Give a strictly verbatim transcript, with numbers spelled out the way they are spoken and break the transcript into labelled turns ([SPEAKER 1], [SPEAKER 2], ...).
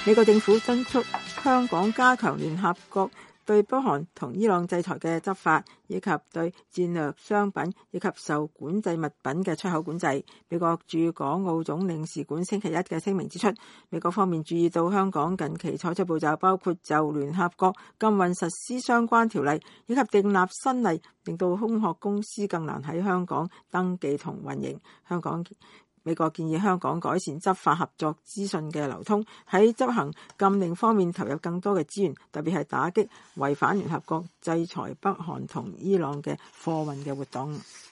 [SPEAKER 1] 美國政府敦促香港加強聯合國對北韓同伊朗制裁嘅執法，以及對戰略商品以及受管制物品嘅出口管制。美國駐港澳總領事館星期一嘅聲明指出，美國方面注意到香港近期採取步驟，包括就聯合國禁運實施相關條例，以及訂立新例，令到空殼公司更難喺香港登記同運營。香港美國建議香港改善執法合作資訊嘅流通，喺執行禁令方面投入更多嘅資源，特別係打擊違反聯合國制裁北韓同伊朗嘅貨運嘅活動。